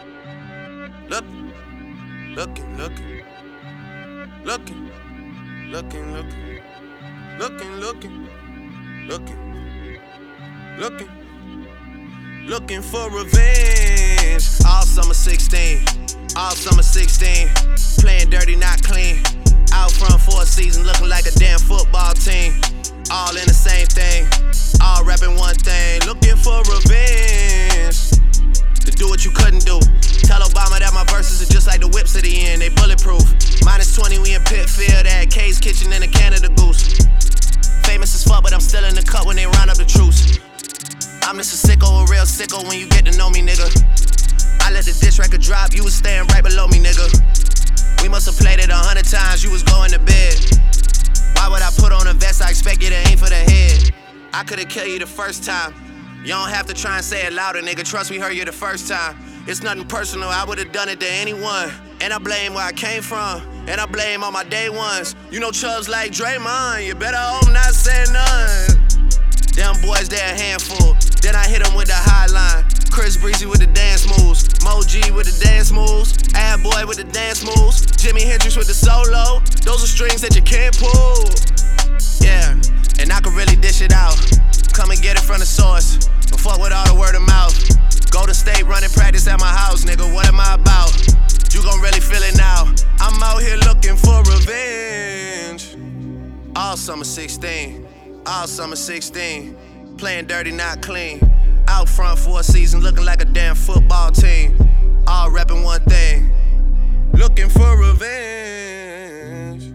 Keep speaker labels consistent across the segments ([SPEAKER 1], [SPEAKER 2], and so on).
[SPEAKER 1] Looking, looking, looking, looking, looking, looking, looking, looking, looking, looking, looking for revenge. All summer 16, all summer 16, playing dirty, not clean. Out front for a season, looking like a damn football team. All in the same thing, all rapping one thing. Looking for revenge, to do what you couldn't do. Tell Obama that my verses are just like the whips at the end, they bulletproof. -20, we in Pitfield at K's Kitchen and a Canada Goose. Famous as fuck, but I'm still in the cut when they round up the troops. I'm just a sicko, a real sicko when you get to know me, nigga. I let the diss record drop, you was staying right below me, nigga. We must have played it 100 times, you was going to bed. Why would I put on a vest? I expect you to aim for the head. I could've killed you the first time. You don't have to try and say it louder, nigga. Trust me, heard you the first time. It's nothing personal, I would've done it to anyone. And I blame where I came from, and I blame all my day ones. You know Chubbs like Draymond, you better hope not say none. Them boys, they a handful. Then I hit them with the high line. Chris Breezy with the dance moves. Mo G with the dance moves. Ad Boy with the dance moves. Jimi Hendrix with the solo. Those are strings that you can't pull. Yeah, and I can really dish it out. Come and get it from the source. But fuck with all the word of mouth. Golden State running practice at my house, nigga. What am I about? You gon' really feel it now. I'm out here looking for revenge. All summer 16. All summer 16, playing dirty, not clean. Out front for a season, looking like a damn football team. All repping one thing, looking for revenge.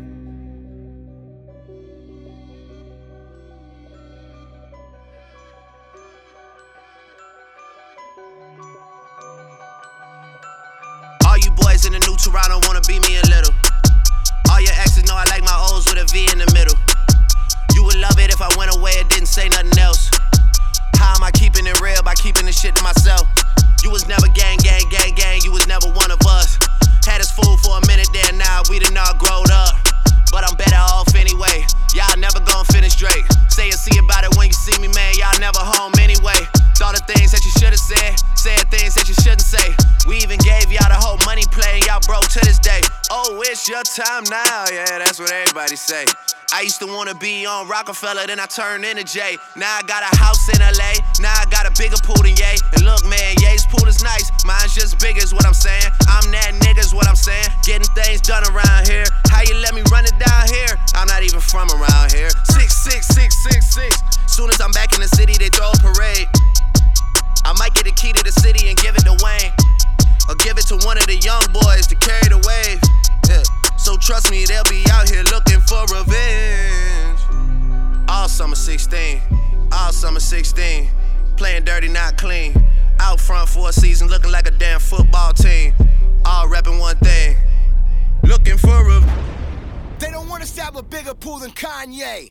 [SPEAKER 1] All you boys in the new Toronto wanna beat me a little. All your exes know I like my O's with a V in the middle. You would love it if I went away and didn't say nothing else. How am I keeping it real? By keeping this shit to myself. You was never gang, gang, gang, gang. You was never one of us. Had us fooled for a minute there, now we done all growed up. But I'm better off anyway. Y'all never gon' finish Drake. Say and see about it when you see me, man. Y'all never home anyway. Thought of things that you should've said things that you shouldn't say. We even gave y'all the whole money play, and y'all broke to this day. Oh, it's your time now, yeah, that's what everybody say. I used to wanna be on Rockefeller, then I turned into Jay. Now I got a house in LA, now I got a bigger pool than Ye. And look, man, Ye's pool is nice, mine's just big is what I'm saying. I'm that nigga's what I'm saying, getting things done around here. How you let me run it down here? I'm not even from around here. 66666. Soon as I'm back in the city, they throw a parade. I might get the key to the city and give it to Wayne, or give it to one of the young boys to carry the wave. Yeah. So trust me, they'll be out here looking for revenge. All summer 16, all summer 16, playing dirty, not clean. Out front for a season, looking like a damn football team. All repping one thing, looking for revenge.
[SPEAKER 2] They don't want us to have a bigger pool than Kanye.